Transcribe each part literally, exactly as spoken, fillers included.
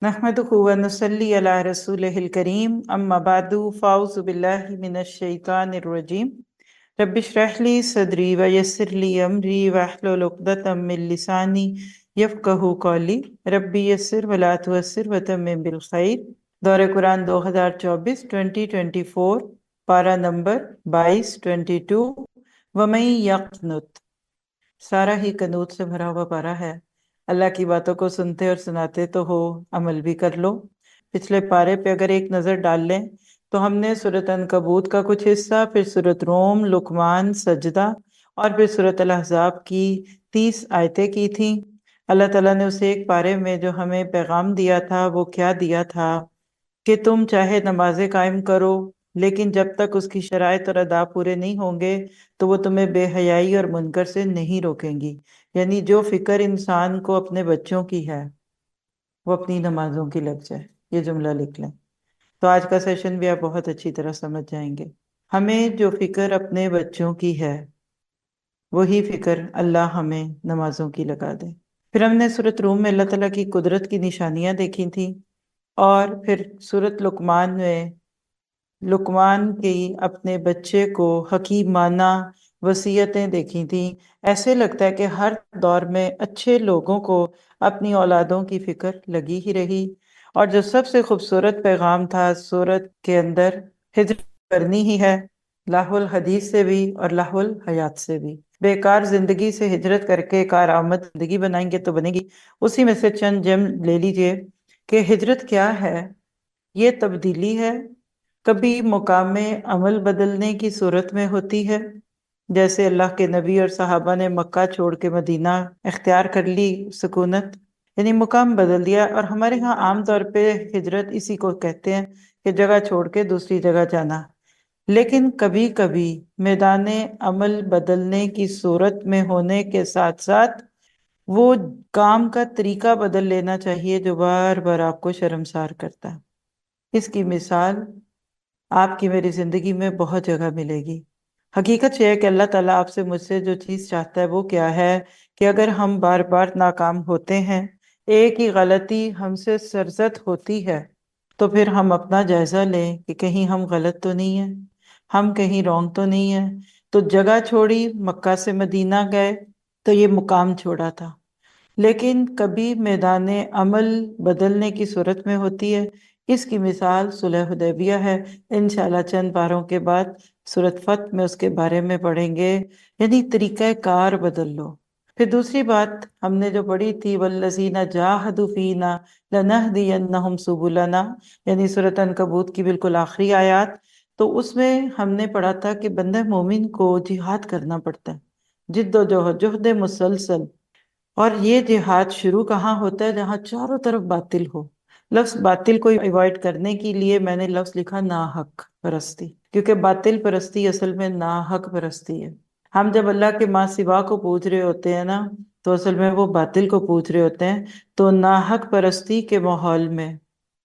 नहमदुहु व नुसल्ली अला रसूलिहिल करीम अम्मा बादु फ़ाउज़ु बिल्लाहि मिनश शैतानिर रजीम रब्बि इश्रह ली सदरी व यस्सिर ली अमरी वहलुल उक़दतम मिन लिसानी यफ़क़हू क़ौली रब्बि यस्सिर व ला तुअस्सिर व तम्मिम बिल खैर। दौरे कुरान दो हज़ार चौबीस ट्वेंटी ट्वेंटी फोर, पारा नंबर बाईस ट्वेंटी टू। वमन यक़नुत, सारा ही कनूत से भरा हुआ पारा है। अल्लाह की बातों को सुनते और सुनाते तो हो, अमल भी कर लो। पिछले पारे पे अगर एक नज़र डाल लें तो हमने सूरत अनकबूत का कुछ हिस्सा, फिर सूरत रोम, लुकमान, सजदा और फिर सूरत अल अहज़ाब की तीस आयतें की थी। अल्लाह ताला ने उस एक पारे में जो हमें पैगाम दिया था वो क्या दिया था कि तुम चाहे नमाजें कायम करो, लेकिन जब तक उसकी शराइत और अदा पूरे नहीं होंगे तो वो तुम्हें बेहयाई और मुनकर से नहीं रोकेंगी। यानी जो फिक्र इंसान को अपने बच्चों की है वो अपनी नमाजों की लग जाए, ये जुमला लिख लें। तो आज का सेशन भी आप बहुत अच्छी तरह समझ जाएंगे। हमें जो फिक्र अपने बच्चों की है वही फिक्र अल्लाह हमें नमाजों की लगा दे। फिर हमने सूरत रूम में अल्लाह ताला की कुदरत की निशानियां देखी थी, और फिर सूरत लुकमान में लुकमान की अपने बच्चे को हकीमाना वसीयतें देखी थी। ऐसे लगता है कि हर दौर में अच्छे लोगों को अपनी औलादों की फिक्र लगी ही रही। और जो सबसे खूबसूरत पैगाम था सूरत के अंदर, हिजरत करनी ही है, लाहुल हदीस से भी और लाहुल हयात से भी। बेकार जिंदगी से हिजरत करके कारआमद जिंदगी बनाएंगे तो बनेगी। उसी में से चंद जेम ले लीजिए कि हिजरत क्या है। ये तब्दीली है, कभी मुकाम अमल बदलने की सूरत में होती है, जैसे अल्लाह के नबी और सहाबा ने मक्का छोड़ के मदीना इख्तियार कर ली सुकूनत, यानी मुकाम बदल दिया। और हमारे यहाँ आम तौर पे हिजरत इसी को कहते हैं कि जगह छोड़ के दूसरी जगह जाना। लेकिन कभी कभी मैदान अमल बदलने की सूरत में होने के साथ साथ वो काम का तरीका बदल लेना चाहिए जो बार बार आपको शर्मसार करता है। इसकी मिसाल आपकी मेरी जिंदगी में बहुत जगह मिलेगी। हकीकत यह है कि अल्लाह ताला आपसे मुझसे जो चीज़ चाहता है वो क्या है कि अगर हम बार बार नाकाम होते हैं, एक ही गलती हमसे सरजद होती है, तो फिर हम अपना जायजा लें कि कहीं हम गलत तो नहीं है, हम कहीं रॉन्ग तो नहीं है। तो जगह छोड़ी, मक्का से मदीना गए तो ये मुकाम छोड़ा था। लेकिन कभी मैदान अमल बदलने की सूरत में होती है। इसकी मिसाल सुलह हुदैबिया है। इंशाल्लाह चंद बारों के बाद सूरत फत में उसके बारे में पढ़ेंगे, यानी तरीका कार बदल लो। फिर दूसरी बात हमने जो पढ़ी थी, वल्लज़ीना जाहदू फीना लनहदियन्नहुम सुबुलना, यानी सूरत अनकबूत की बिल्कुल आखिरी आयत। तो उसमें हमने पढ़ा था कि बंदा मोमिन को जिहाद करना पड़ता है, जिद्दोजहद जुहद मुसलसल। और ये जिहाद शुरू कहाँ होता है? जहाँ चारों तरफ बातिल हो। लफ्ज बातिल को अवॉइड करने के लिए मैंने लफ्ज लिखा नाहक परस्ती, क्योंकि बातिल परस्ती असल में नाहक परस्ती है। हम जब अल्लाह के माँ सिवा को पूछ रहे होते हैं ना, तो असल में वो बातिल को पूछ रहे होते हैं। तो नाहक परस्ती के माहौल में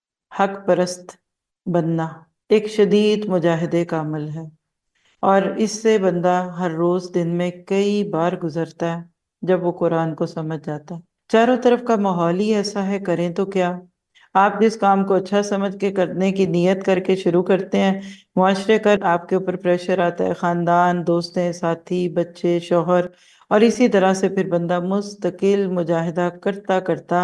हक परस्त बनना एक शदीद मुजाहिदे का अमल है, और इससे बंदा हर रोज दिन में कई बार गुजरता है जब वो कुरान को समझ जाता है। चारों तरफ का माहौल ही ऐसा है, करें तो क्या। आप जिस काम को अच्छा समझ के करने की नीयत करके शुरू करते हैं, मुआशरे का आपके ऊपर प्रेशर आता है, खानदान, दोस्तें, साथी, बच्चे, शौहर, और इसी तरह से फिर बंदा मुस्तकिल मुजाहिदा करता करता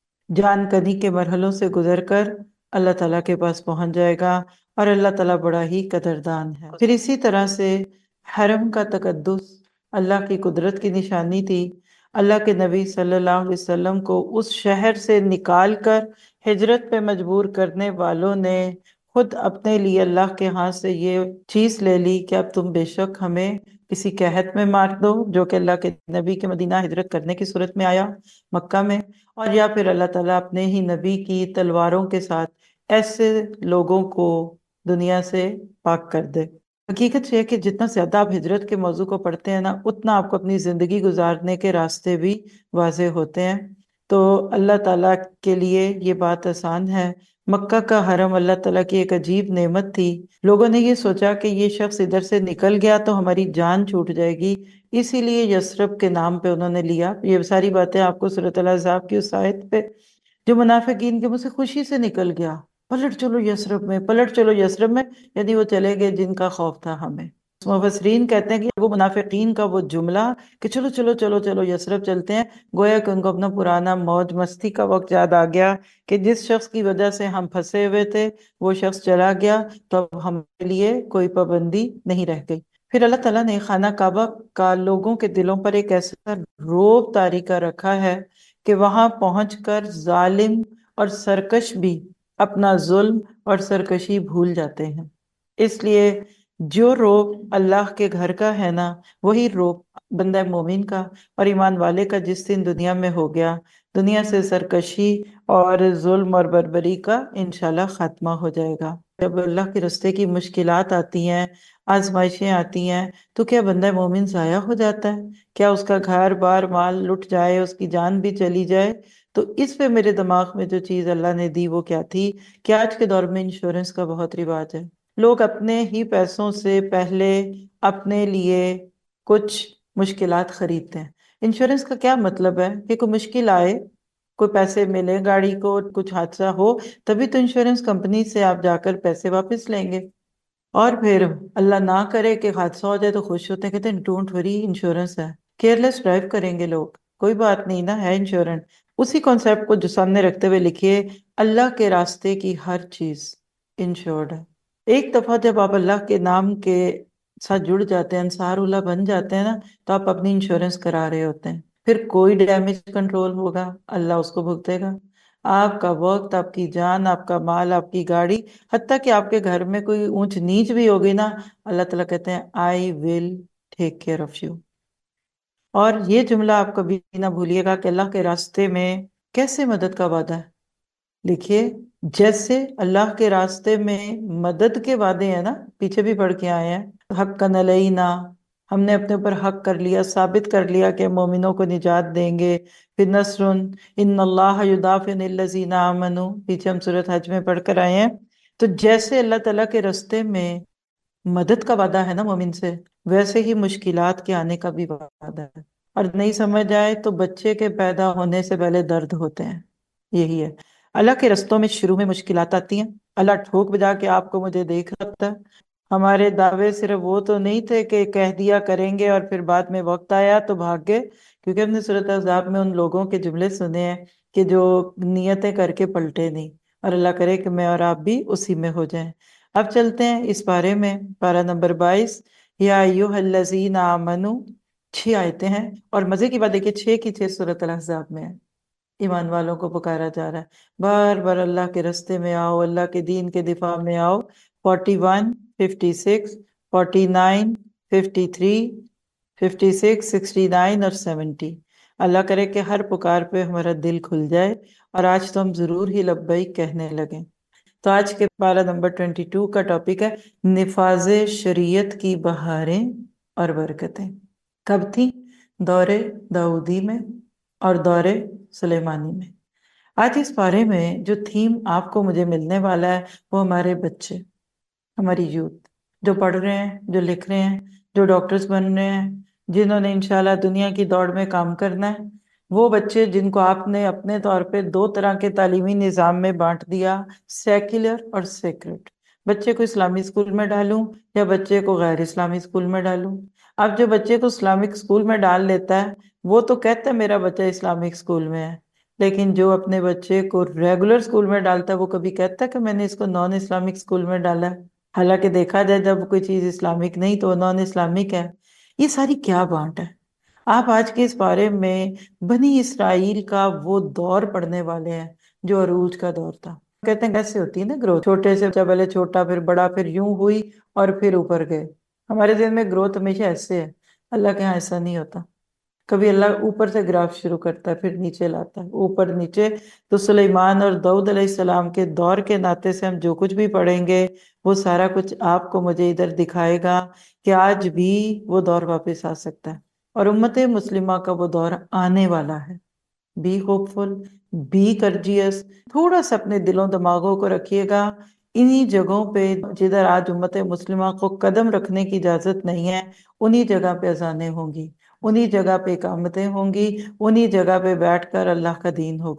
जान कनी के मरहलों से गुजर कर अल्लाह ताला के पास पहुंच जाएगा। और अल्लाह ताला बड़ा ही कदरदान है। फिर इसी तरह से हरम का तकद्दुस अल्लाह की कुदरत की निशानी थी। अल्लाह के नबी सल्लल्लाहु अलैहि वसल्लम को उस शहर से निकाल कर हिजरत पे मजबूर करने वालों ने खुद अपने लिए अल्लाह के हाथ से ये चीज ले ली कि अब तुम बेशक हमें किसी कहत में मार दो, जो कि अल्लाह के नबी के मदीना हिजरत करने की सूरत में आया मक्का में, और या फिर अल्लाह ताला अपने ही नबी की तलवारों के साथ ऐसे लोगों को दुनिया से पाक कर दे। हकीकत यह है कि जितना ज्यादा आप हिजरत के मौजू को पढ़ते हैं ना, उतना आपको अपनी जिंदगी गुजारने के रास्ते भी वाजे होते हैं। तो अल्लाह ताला के लिए ये बात आसान है। मक्का का हरम अल्लाह ताला की एक अजीब नेमत थी। लोगों ने ये सोचा कि ये शख्स इधर से निकल गया तो हमारी जान छूट जाएगी, इसीलिए यसरब के नाम पे उन्होंने लिया। ये सारी बातें आपको सूरत अल अहज़ाब की उस आयत पे جو منافقین کے منہ سے خوشی سے نکل گیا، پلٹ چلو یثرب میں، پلٹ چلو یثرب میں، یعنی وہ چلے گئے جن کا خوف تھا ہمیں۔ مفسرین کہتے ہیں کہ وہ منافقین کا وہ جملہ کہ چلو چلو چلو چلو یثرب چلتے ہیں، گویا کہ ان کو اپنا پرانا موج مستی کا وقت یاد آ گیا کہ جس شخص کی وجہ سے ہم پھنسے ہوئے تھے وہ شخص چلا گیا، تو اب ہمارے لیے کوئی پابندی نہیں رہ گئی۔ پھر اللہ تعالیٰ نے خانہ کعبہ کا لوگوں کے دلوں پر ایک ایسا روب طاری کر رکھا ہے کہ وہاں پہنچ کر ظالم اور سرکش بھی اپنا ظلم اور سرکشی بھول جاتے ہیں۔ اس لیے جو روب اللہ کے گھر کا ہے نا، وہی روب بندہ مومن کا اور ایمان والے کا جس دن دنیا میں ہو گیا، دنیا سے سرکشی اور ظلم اور بربری کا انشاءاللہ خاتمہ ہو جائے گا۔ جب اللہ کے رستے کی مشکلات آتی ہیں، آزمائشیں آتی ہیں، تو کیا بندہ مومن ضائع ہو جاتا ہے؟ کیا اس کا گھر بار مال لٹ جائے، اس کی جان بھی چلی جائے؟ تو اس پہ میرے دماغ میں جو چیز اللہ نے دی وہ کیا تھی کہ آج کے دور میں انشورنس کا بہت رواج ہے۔ لوگ اپنے ہی پیسوں سے پہلے اپنے لیے کچھ مشکلات خریدتے ہیں۔ انشورنس کا کیا مطلب ہے کہ کوئی مشکل آئے، کوئی پیسے ملے، گاڑی کو کچھ حادثہ ہو، تبھی تو انشورنس کمپنی سے آپ جا کر پیسے واپس لیں گے۔ اور پھر اللہ نہ کرے کہ حادثہ ہو جائے تو خوش ہوتے ہیں، کہتے ہیں ڈونٹ وری انشورنس ہے، کیئرلیس ڈرائیو کریں گے لوگ، کوئی بات نہیں نا، ہے انشورنس۔ اسی کانسیپٹ کو جو سامنے رکھتے ہوئے لکھیے، اللہ کے راستے کی ہر چیز انشورڈ ہے۔ ایک دفعہ جب آپ اللہ کے نام کے ساتھ جڑ جاتے ہیں، انصار اللہ بن جاتے ہیں نا، تو آپ اپنی انشورنس کرا رہے ہوتے ہیں۔ پھر کوئی ڈیمیج کنٹرول ہوگا، اللہ اس کو بھگتے گا۔ آپ کا وقت، آپ کی جان، آپ کا مال، آپ کی گاڑی، حتیٰ کہ آپ کے گھر میں کوئی اونچ نیچ بھی ہوگی نا، اللہ تعالیٰ کہتے ہیں I will take care of you. اور یہ جملہ آپ کبھی نہ بھولیے گا کہ اللہ کے راستے میں کیسے مدد کا وعدہ ہے۔ لکھیے، جیسے اللہ کے راستے میں مدد کے وعدے ہیں نا، پیچھے بھی پڑھ کے آئے ہیں، حقاً علینا، ہم نے اپنے اوپر حق کر لیا، ثابت کر لیا کہ مومنوں کو نجات دیں گے۔ پھر نصر، ان اللہ یدافع عن الذین آمنوا، پیچھے ہم سورۃ حج میں پڑھ کر آئے ہیں۔ تو جیسے اللہ تعالیٰ کے راستے میں مدد کا وعدہ ہے نا مومن سے، ویسے ہی مشکلات کے آنے کا بھی وعدہ ہے۔ اور نہیں سمجھ آئے تو بچے کے پیدا ہونے سے پہلے درد ہوتے ہیں، یہی ہے۔ اللہ کے رستوں میں شروع میں مشکلات آتی ہیں، اللہ ٹھوک بجا کے آپ کو مجھے دیکھ رکھتا ہے۔ ہمارے دعوے صرف وہ تو نہیں تھے کہ کہہ دیا کریں گے اور پھر بعد میں وقت آیا تو بھاگ گئے، کیونکہ ہم نے سورۃ احزاب میں ان لوگوں کے جملے سنے ہیں کہ جو نیتیں کر کے پلٹے نہیں، اور اللہ کرے کہ میں اور آپ بھی اسی میں ہو جائیں۔ اب چلتے ہیں اس پارے میں، پارہ نمبر بائیس، یا ایھا الذین آمنوا، چھ آیتیں ہیں، اور مزے کی بات دیکھیے چھ کی چھ سورۃ الاحزاب میں ہیں۔ ایمان والوں کو پکارا جا رہا ہے، بار بار اللہ کے رستے میں آؤ، اللہ کے دین کے دفاع میں آؤ۔ Forty one, fifty six, forty nine, fifty three, fifty six, sixty nine اور سیونٹی۔ اللہ کرے کہ ہر پکار پہ ہمارا دل کھل جائے، اور آج تو ہم ضرور ہی لبیک کہنے لگیں۔ تو آج کے پارہ نمبر بائیس کا ٹاپک ہے نفاذ شریعت کی بہاریں اور برکتیں۔ کب تھی؟ دور داؤدی میں اور دور سلیمانی میں۔ آج اس پارے میں جو تھیم آپ کو مجھے ملنے والا ہے وہ ہمارے بچے، ہماری یوتھ، جو پڑھ رہے ہیں، جو لکھ رہے ہیں، جو ڈاکٹرز بن رہے ہیں، جنہوں نے انشاءاللہ دنیا کی دوڑ میں کام کرنا ہے۔ وہ بچے جن کو آپ نے اپنے طور پہ دو طرح کے تعلیمی نظام میں بانٹ دیا، سیکولر اور سیکرٹ۔ بچے کو اسلامی اسکول میں ڈالوں یا بچے کو غیر اسلامی اسکول میں ڈالوں؟ اب جو بچے کو اسلامک اسکول میں ڈال لیتا ہے وہ تو کہتا ہے میرا بچہ اسلامک اسکول میں ہے، لیکن جو اپنے بچے کو ریگولر اسکول میں ڈالتا ہے وہ کبھی کہتا ہے کہ میں نے اس کو نان اسلامک اسکول میں ڈالا ہے؟ حالانکہ دیکھا جائے جب کوئی چیز اسلامک نہیں تو وہ نان اسلامک ہے۔ یہ ساری کیا بانٹ ہے؟ آپ آج کے اس بارے میں بنی اسرائیل کا وہ دور پڑھنے والے ہیں جو عروج کا دور تھا۔ کہتے ہیں کیسے ہوتی ہے نا گروتھ، چھوٹے سے پہلے چھوٹا، پھر بڑا، پھر یوں ہوئی اور پھر اوپر گئے۔ ہمارے ذہن میں گروتھ ہمیشہ ایسے ہے، اللہ کے ہاں ایسا نہیں ہوتا۔ کبھی اللہ اوپر سے گراف شروع کرتا ہے پھر نیچے لاتا ہے، اوپر نیچے۔ تو سلیمان اور داؤد علیہ السلام کے دور کے ناطے سے ہم جو کچھ بھی پڑھیں گے وہ سارا کچھ آپ کو مجھے ادھر دکھائے گا کہ آج بھی وہ دور واپس آ سکتا ہے، اور امت مسلمہ کا وہ دور آنے والا ہے۔ Be hopeful, be courageous, تھوڑا سا اپنے دلوں دماغوں کو رکھیے گا انہی جگہوں پہ جدھر آج امت مسلمہ کو قدم رکھنے کی اجازت نہیں ہے، انہی جگہ پہ اذانیں ہوں گی، انہی جگہ پہ اقامتیں ہوں گی، انہی جگہ پہ بیٹھ کر اللہ کا دین ہوگا۔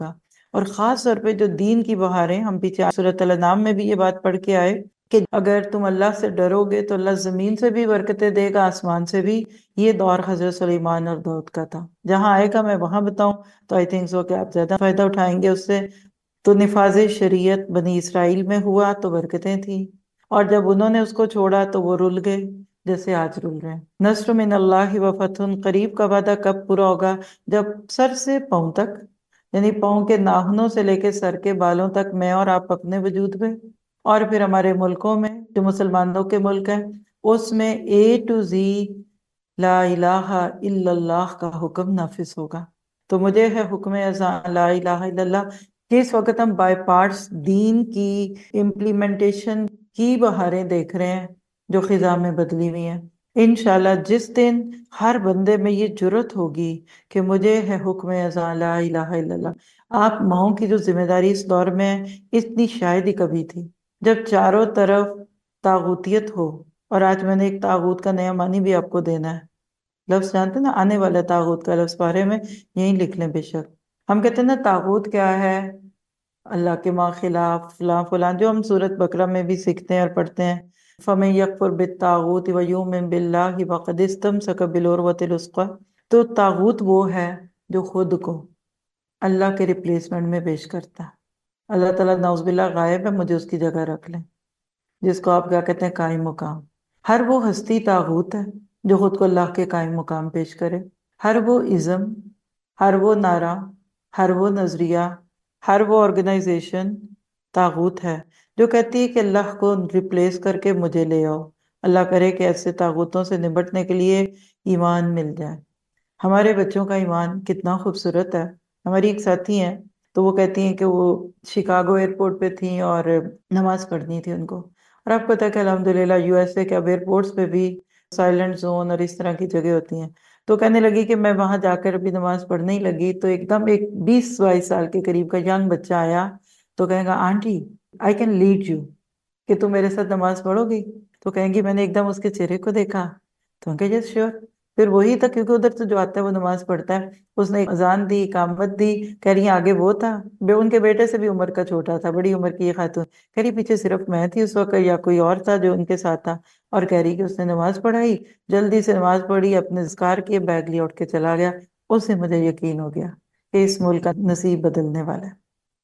اور خاص طور پہ جو دین کی بہاریں، ہم پیچھے سورۃ الانعام میں بھی یہ بات پڑھ کے آئے کہ اگر تم اللہ سے ڈرو گے تو اللہ زمین سے بھی برکتیں دے گا، آسمان سے بھی۔ یہ دور حضرت سلیمان اور داؤد کا تھا۔ جہاں آئے گا میں وہاں بتاؤں تو آئی تھنک سو کہ آپ زیادہ فائدہ اٹھائیں گے اس سے۔ تو نفاذ شریعت بنی اسرائیل میں ہوا تو برکتیں تھیں، اور جب انہوں نے اس کو چھوڑا تو وہ رل گئے، جیسے آج رل رہے ہیں۔ نصر من اللہ و فتح قریب کا وعدہ کب پورا ہوگا؟ جب سر سے پاؤں تک، یعنی پاؤں کے ناخنوں سے لے کے سر کے بالوں تک میں اور آپ اپنے وجود میں، اور پھر ہمارے ملکوں میں جو مسلمانوں کے ملک ہیں اس میں اے ٹو زی لا الہ الا اللہ کا حکم نافذ ہوگا۔ تو مجھے ہے حکم ازاں لا الہ الا اللہ کہ اس وقت ہم بائی پارٹس دین کی امپلیمنٹیشن کی بہاریں دیکھ رہے ہیں جو خزاں میں بدلی ہوئی ہیں۔ انشاءاللہ جس دن ہر بندے میں یہ جرت ہوگی کہ مجھے ہے حکم ازاں لا الہ الا اللہ۔ آپ ماؤں کی جو ذمہ داری اس دور میں ہے، اتنی شاید ہی کبھی تھی جب چاروں طرف طاغوتیت ہو۔ اور آج میں نے ایک طاغوت کا نیا معنی بھی آپ کو دینا ہے۔ لفظ جانتے ہیں نا، آنے والا طاغوت کا لفظ بارے میں یہیں لکھ لیں بے شک۔ ہم کہتے ہیں نا طاغوت کیا ہے، اللہ کے ماں خلاف فلاں فلاں، جو ہم سورۃ بقرہ میں بھی سیکھتے ہیں اور پڑھتے ہیں۔ فَمَن يَكْفُرْ بِالطَّاغُوتِ وَيُؤْمِنْ بِاللَّهِ فَقَدِ اسْتَمْسَكَ بِالْعُرْوَةِ الْوُثْقَىٰ۔ تو طاغوت وہ ہے جو خود کو اللہ کے ریپلیسمنٹ میں پیش کرتا ہے۔ اللہ تعالیٰ نعوذ باللہ غائب ہے، مجھے اس کی جگہ رکھ لیں، جس کو آپ کیا کہتے ہیں قائم مقام۔ ہر وہ ہستی طاغوت ہے جو خود کو اللہ کے قائم مقام پیش کرے۔ ہر وہ ازم، ہر وہ نعرہ، ہر وہ نظریہ، ہر وہ آرگنائزیشن طاغوت ہے جو کہتی ہے کہ اللہ کو ریپلیس کر کے مجھے لے آؤ۔ اللہ کرے کہ ایسے طاغوتوں سے نمٹنے کے لیے ایمان مل جائے۔ ہمارے بچوں کا ایمان کتنا خوبصورت ہے۔ ہماری ایک ساتھی ہیں تو وہ کہتی ہیں کہ وہ شکاگو ایئرپورٹ پہ تھیں اور نماز پڑھنی تھی ان کو، اور آپ کو پتہ ہے کہ الحمدللہ یو ایس اے کے اب ایئرپورٹس پہ بھی سائلنٹ زون اور اس طرح کی جگہ ہوتی ہیں۔ تو کہنے لگی کہ میں وہاں جا کر بھی نماز پڑھنے ہی لگی تو ایک دم ایک بیس بائیس سال کے قریب کا ینگ بچہ آیا تو کہے گا aunty I can lead you, کہ تم میرے ساتھ نماز پڑھو گی؟ تو کہیں گی میں نے ایک دم اس کے چہرے کو دیکھا تو کہ یس شیور۔ پھر وہی تھا، کیونکہ ادھر سے جو آتا ہے وہ نماز پڑھتا ہے، اس نے اذان دی، اقامت دی، کہہ رہی ہیں آگے وہ تھا، بے ان کے بیٹے سے بھی عمر کا چھوٹا تھا، بڑی عمر کی یہ خاتون، کہہ رہی پیچھے صرف میں تھی اس وقت یا کوئی اور تھا جو ان کے ساتھ تھا، اور کہہ رہی کہ اس نے نماز پڑھائی، جلدی سے نماز پڑھی، اپنے اذکار کیے، بیگ لیا اٹھ کے چلا گیا۔ اس سے مجھے یقین ہو گیا کہ اس ملک کا نصیب بدلنے والا ہے۔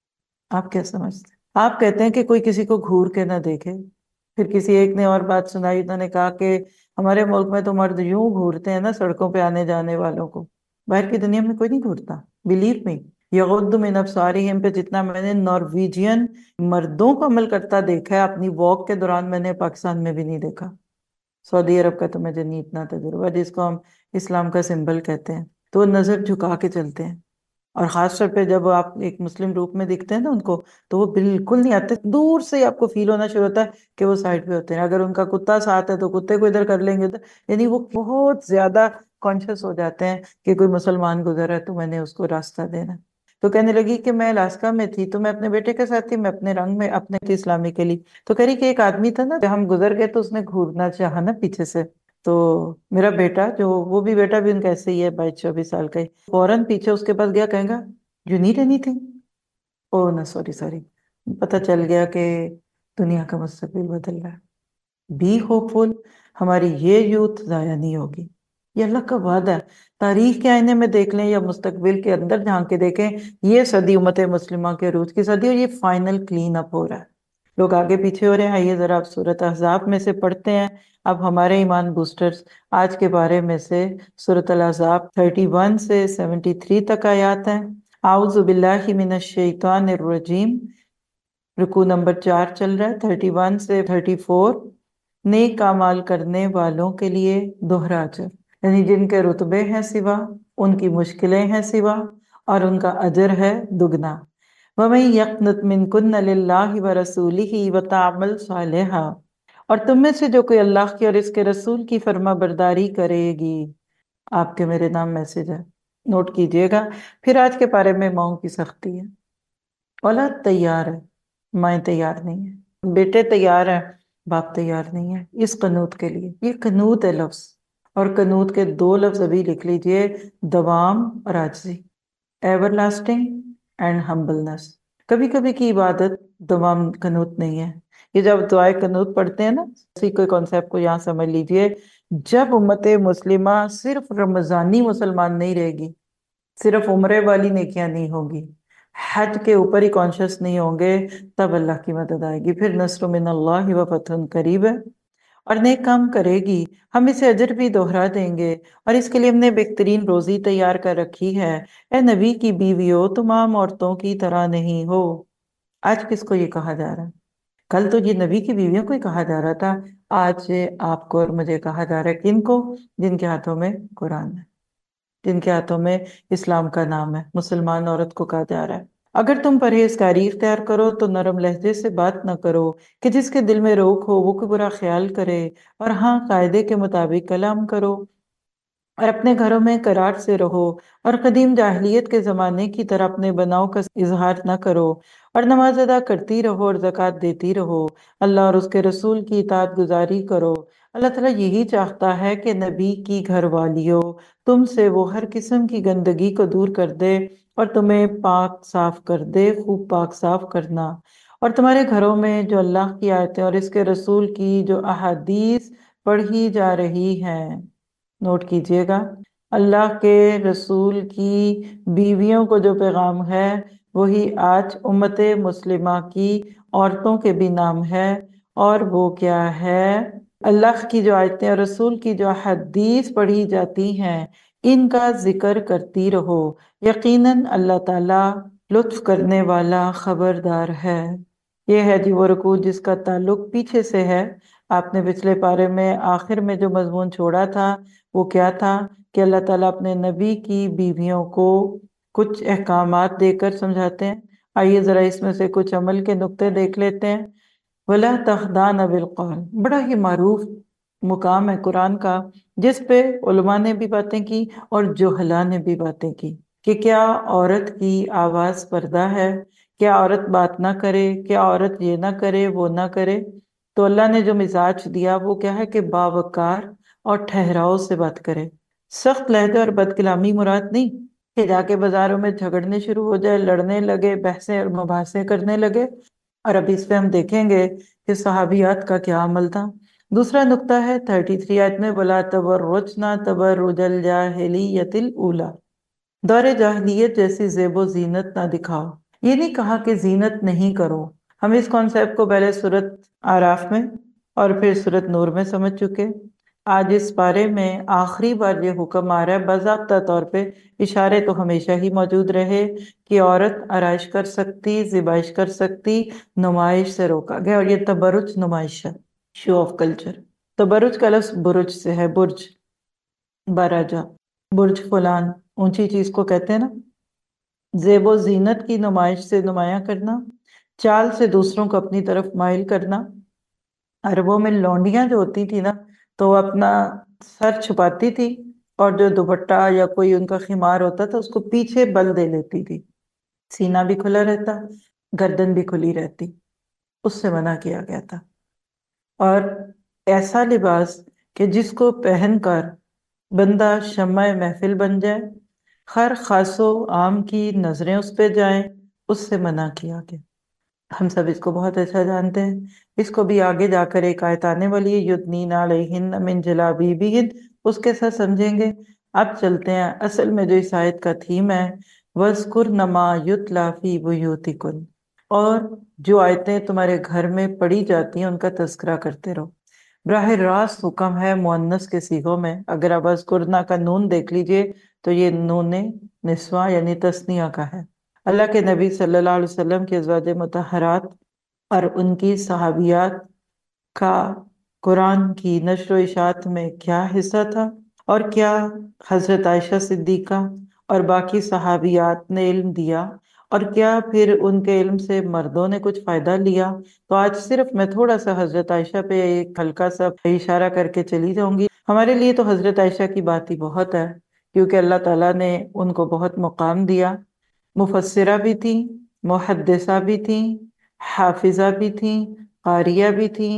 آپ کیا سمجھتے ہیں؟ آپ کہتے ہیں کہ کوئی کسی کو گھور کے نہ دیکھے۔ پھر کسی ایک نے اور بات سنائی، انہوں نے کہا کہ ہمارے ملک میں تو مرد یوں گھورتے ہیں نا سڑکوں پہ آنے جانے والوں کو، باہر کی دنیا میں کوئی نہیں گھورتا۔ بلیو می، یغض من ابصارہم پہ جتنا میں نے نارویجین مردوں کو عمل کرتا دیکھا ہے اپنی واک کے دوران، میں نے پاکستان میں بھی نہیں دیکھا۔ سعودی عرب کا تو مجھے نہیں اتنا تجربہ، جس کو ہم اسلام کا سمبل کہتے ہیں، تو وہ نظر جھکا کے چلتے ہیں، اور خاص طور پہ جب آپ ایک مسلم روپ میں دکھتے ہیں نا ان کو تو وہ بالکل نہیں آتے، دور سے ہی آپ کو فیل ہونا شروع ہوتا ہے کہ وہ سائڈ پہ ہوتے ہیں۔ اگر ان کا کتا ساتھ ہے تو کتے کو ادھر کر لیں گے، یعنی وہ بہت زیادہ کانشیس ہو جاتے ہیں کہ کوئی مسلمان گزر ہے تو میں نے اس کو راستہ دینا۔ تو کہنے لگی کہ میں الاسکا میں تھی تو میں اپنے بیٹے کے ساتھ تھی، میں اپنے رنگ میں اپنے تھی اسلامی کے لیے، تو کہہ رہی کہ ایک آدمی تھا نا، ہم گزر گئے تو اس نے گھورنا چاہا نا پیچھے سے، تو میرا بیٹا جو وہ بھی بیٹا بھی ان کا ایسے ہی ہے، بائیس چوبیس سال کا ہی، فوراً پیچھے اس کے پاس گیا، کہیں گا یو نیڈ اینی تھنگ، او نا سوری سوری، پتہ چل گیا کہ دنیا کا مستقبل بدل رہا ہے۔ بی ہوپ فل، ہماری یہ یوتھ ضائع نہیں ہوگی، یہ اللہ کا وعدہ ہے۔ تاریخ کے آئینے میں دیکھ لیں یا مستقبل کے اندر جھانک کے دیکھیں، یہ صدی امت مسلمہ کے عروج کی صدی، اور یہ فائنل کلین اپ ہو رہا ہے۔ لوگ آگے پیچھے ہو رہے ہیں۔ آئیے ذرا آپ سورۃ احزاب میں سے پڑھتے ہیں۔ اب ہمارے ایمان بوسٹرز آج کے بارے میں سے سورۃ الاحزاب اکتیس سے ستر تک آیات ہیں۔ اعوذ باللہ من الشیطان الرجیم، رکوع نمبر چار چل رہا ہے، اکتیس سے چوتیس۔ نیک اعمال کرنے والوں کے لیے دوہرا اجر، یعنی جن کے رتبے ہیں سوا، ان کی مشکلیں ہیں سوا، اور ان کا اجر ہے دگنا۔ وَمَن يَقْنُتْ مِنكُنَّ لِلَّهِ وَرَسُولِهِ وَتَعْمَلْ صَالِحًا، اور تم میں سے جو کوئی اللہ کی اور اس کے رسول کی فرما برداری کرے گی۔ آپ کے میرے نام میسج ہے، نوٹ کیجئے گا۔ پھر آج کے پارے میں ماؤں کی سختی ہے۔ اولاد تیار ہے، مائیں تیار نہیں ہیں، بیٹے تیار ہیں، باپ تیار نہیں ہے اس قنوت کے لیے۔ یہ قنوت ہے لفظ، اور قنوت کے دو لفظ ابھی لکھ لیجئے، دوام اور عاجزی۔ Everlasting and humbleness. کبھی کبھی کی عبادت دوام قنوت نہیں ہے. یہ جب دعائے قنوت پڑھتے ہیں نا، اسی کوئی کانسیپٹ کو یہاں سمجھ لیجئے. جب امت مسلمہ صرف رمضانی مسلمان نہیں رہے گی، صرف عمرے والی نیکیاں نہیں ہوگی، حج کے اوپر ہی کانشیس نہیں ہوں گے، تب اللہ کی مدد آئے گی. پھر نصر من اللہ و فتح قریب ہے، اور نیک کام کرے گی، ہم اسے اجر بھی دوہرا دیں گے. اور اس کے لیے ہم نے بہترین روزی تیار کر رکھی ہے. اے نبی کی بیویو، تم عام عورتوں کی طرح نہیں ہو. آج کس کو یہ کہا جا رہا ہے؟ کل تو یہ نبی کی بیویوں کو ہی کہا جا رہا تھا. آج آپ کو اور مجھے کہا جا رہا ہے. کن کو؟ جن کے ہاتھوں میں قرآن ہے، جن کے ہاتھوں میں اسلام کا نام ہے. مسلمان عورت کو کہا جا رہا ہے اگر تم پرہیزگاری اختیار کرو تو نرم لہجے سے بات نہ کرو کہ جس کے دل میں روک ہو وہ کوئی برا خیال کرے، اور ہاں قاعدے کے مطابق کلام کرو، اور اپنے گھروں میں قرار سے رہو، اور قدیم جاہلیت کے زمانے کی طرح اپنے بناؤ کا اظہار نہ کرو، اور نماز ادا کرتی رہو اور زکوٰۃ دیتی رہو. اللہ اور اس کے رسول کی اطاعت گزاری کرو. اللہ تعالیٰ یہی چاہتا ہے کہ نبی کی گھر والیوں تم سے وہ ہر قسم کی گندگی کو دور کر دے اور تمہیں پاک صاف کر دے. خوب پاک صاف کرنا. اور تمہارے گھروں میں جو اللہ کی آیتیں اور اس کے رسول کی جو احادیث پڑھی جا رہی ہیں، نوٹ کیجئے گا، اللہ کے رسول کی بیویوں کو جو پیغام ہے وہی آج امت مسلمہ کی عورتوں کے بھی نام ہے. اور وہ کیا ہے؟ اللہ کی جو آیتیں اور رسول کی جو حدیث پڑھی جاتی ہیں ان کا ذکر کرتی رہو. یقیناً اللہ تعالیٰ لطف کرنے والا خبردار ہے. یہ ہے جی وہ رکوع جس کا تعلق پیچھے سے ہے. آپ نے پچھلے پارے میں آخر میں جو مضمون چھوڑا تھا وہ کیا تھا کہ اللہ تعالیٰ اپنے نبی کی بیویوں کو کچھ احکامات دے کر سمجھاتے ہیں. آئیے ذرا اس میں سے کچھ عمل کے نقطے دیکھ لیتے ہیں. وَلَا تَخْضَعْنَ بِالْقَوْلِ، بڑا ہی معروف مقام ہے قرآن کا، جس پہ علماء نے بھی باتیں کی اور جہلاء نے بھی باتیں کی کہ کیا عورت کی آواز پردہ ہے، کیا عورت بات نہ کرے، کیا عورت یہ نہ کرے وہ نہ کرے. تو اللہ نے جو مزاج دیا وہ کیا ہے کہ باوقار اور ٹھہراؤ سے بات کرے. سخت لہجہ اور بد کلامی مراد نہیں کہ جا کے بازاروں میں جھگڑنے شروع ہو جائے، لڑنے لگے، بحثیں اور مباحثے کرنے لگے. اور اب اس پہ ہم دیکھیں گے کہ صحابیات کا کیا عمل تھا. دوسرا نقطہ ہے تینتیس آیت میں وَلَا تَبَرُّجْنَا تَبَرُّجَ الْجَاهِلِيَّةِ الْأُولَىٰ، دور جاہلیت جیسی زیب و زینت نہ دکھاؤ. یہ نہیں کہا کہ زینت نہیں کرو. ہم اس کانسیپٹ کو پہلے سورت آراف میں اور پھر سورت نور میں سمجھ چکے. آج اس بارے میں آخری بار یہ حکم آ رہا ہے. باضابطہ طور پہ اشارے تو ہمیشہ ہی موجود رہے کہ عورت آرائش کر سکتی، زیبائش کر سکتی، نمائش سے روکا گیا. اور یہ تبرج نمائش ہے، شو آف کلچر. تبرج کا لفظ برج سے ہے، برج باراجا، برج فلان، اونچی چیز کو کہتے ہیں نا. زیب و زینت کی نمائش سے نمایاں کرنا، چال سے دوسروں کو اپنی طرف مائل کرنا. عربوں میں لونڈیاں جو ہوتی تھی نا تو وہ اپنا سر چھپاتی تھی اور جو دوپٹہ یا کوئی ان کا خمار ہوتا تھا اس کو پیچھے بل دے لیتی تھی، سینہ بھی کھلا رہتا، گردن بھی کھلی رہتی. اس سے منع کیا گیا تھا. اور ایسا لباس کہ جس کو پہن کر بندہ شمع محفل بن جائے، ہر خاص و عام کی نظریں اس پہ جائیں، اس سے منع کیا گیا. ہم سب اس کو بہت اچھا جانتے ہیں. اس کو بھی آگے جا کر ایک آیت آنے والی ہے یدنین علیہن من جلابیبہن، اس کے ساتھ سمجھیں گے. اب چلتے ہیں اصل میں جو اس آیت کا تھیم ہے، وَاذْكُرْنَ مَا يُتْلَىٰ فِي بُيُوتِكُنَّ، اور جو آیتیں تمہارے گھر میں پڑھی جاتی ہیں ان کا تذکرہ کرتے رہو. براہ راست حکم ہے مؤنث کے صیغوں میں. اگر آپ وَاذْكُرْنَ کا نون دیکھ لیجئے تو یہ نون نسواں یعنی تثنیہ کا ہے. اللہ کے نبی صلی اللہ علیہ وسلم کے ازواج مطہرات اور ان کی صحابیات کا قرآن کی نشر و اشاعت میں کیا حصہ تھا، اور کیا حضرت عائشہ صدیقہ اور باقی صحابیات نے علم دیا، اور کیا پھر ان کے علم سے مردوں نے کچھ فائدہ لیا. تو آج صرف میں تھوڑا سا حضرت عائشہ پہ ایک ہلکا سا اشارہ کر کے چلی جاؤں گی. ہمارے لیے تو حضرت عائشہ کی بات ہی بہت ہے کیونکہ اللہ تعالیٰ نے ان کو بہت مقام دیا. مفسرہ بھی تھیں، محدثہ بھی تھیں، حافظہ بھی تھیں، قاریہ بھی تھیں،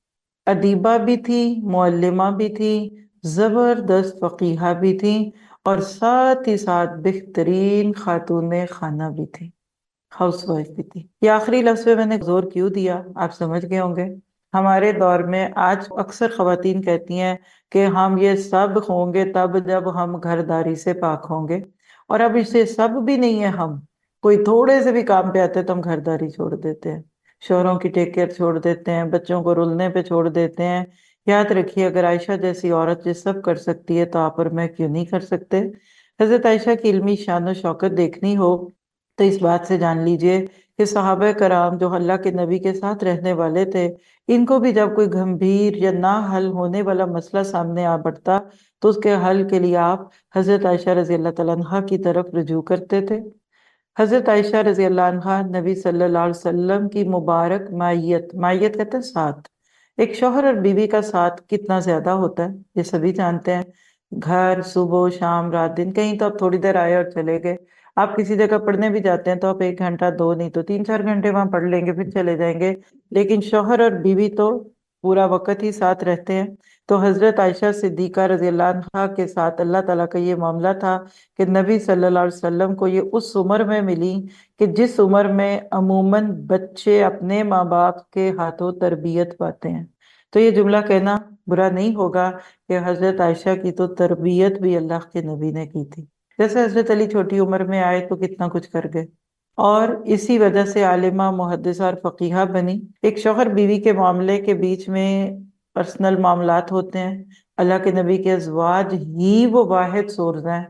ادیبہ بھی تھیں، معلمہ بھی تھیں، زبردست فقیہہ بھی تھیں، اور ساتھ ہی ساتھ بہترین خاتون خانہ بھی تھیں. ہاؤس وائف بھی تھی۔ یہ آخری لفظ پہ میں نے زور کیوں دیا آپ سمجھ گئے ہوں گے۔ ہمارے دور میں آج اکثر خواتین کہتی ہیں کہ ہم یہ سب ہوں گے تب جب ہم گھرداری سے پاک ہوں گے، اور اب اسے سب بھی نہیں ہے، ہم کوئی تھوڑے سے بھی کام پہ آتے ہیں تو ہم گھرداری چھوڑ دیتے ہیں، شوہروں کی ٹیک کیئر چھوڑ دیتے ہیں، بچوں کو رلنے پہ چھوڑ دیتے ہیں۔ یاد رکھیے اگر عائشہ جیسی عورت یہ سب کر سکتی ہے تو آپ اور میں کیوں نہیں کر سکتے؟ حضرت عائشہ کی علمی شان و شوکت دیکھنی ہو تو اس بات سے جان لیجئے کہ صحابہ کرام جو اللہ کے نبی کے ساتھ رہنے والے تھے، ان کو بھی جب کوئی گھمبیر یا نہ حل ہونے والا مسئلہ سامنے آ پڑتا تو اس کے حل کے لیے آپ حضرت عائشہ رضی اللہ تعالیٰ عنہا کی طرف رجوع کرتے تھے۔ حضرت عائشہ رضی اللہ عنہا نبی صلی اللہ علیہ وسلم کی مبارک مائیت، مائیت کہتے ہیں ساتھ، ایک شوہر اور بیوی کا ساتھ کتنا زیادہ ہوتا ہے یہ سبھی جانتے ہیں۔ گھر صبح شام رات دن، کہیں تو آپ تھوڑی دیر آئے اور چلے گئے، آپ کسی جگہ پڑھنے بھی جاتے ہیں تو آپ ایک گھنٹہ دو نہیں تو تین چار گھنٹے وہاں پڑھ لیں گے پھر چلے جائیں گے، لیکن شوہر اور بیوی تو پورا وقت ہی ساتھ رہتے ہیں۔ تو حضرت عائشہ صدیقہ رضی اللہ عنہا کے ساتھ اللہ تعالیٰ کا یہ معاملہ تھا کہ نبی صلی اللہ علیہ وسلم کو یہ اس عمر میں ملی کہ جس عمر میں عموماً بچے اپنے ماں باپ کے ہاتھوں تربیت پاتے ہیں۔ تو یہ جملہ کہنا برا نہیں ہوگا کہ حضرت عائشہ کی تو تربیت بھی اللہ کے نبی نے کی تھی۔ جیسے حضرت علی چھوٹی عمر میں آئے تو کتنا کچھ کر گئے، اور اسی وجہ سے عالمہ محدثہ اور فقیہہ بنی۔ ایک شوہر بیوی کے معاملے کے بیچ میں پرسنل معاملات ہوتے ہیں، اللہ کے نبی کے ازواج ہی وہ واحد سورس ہیں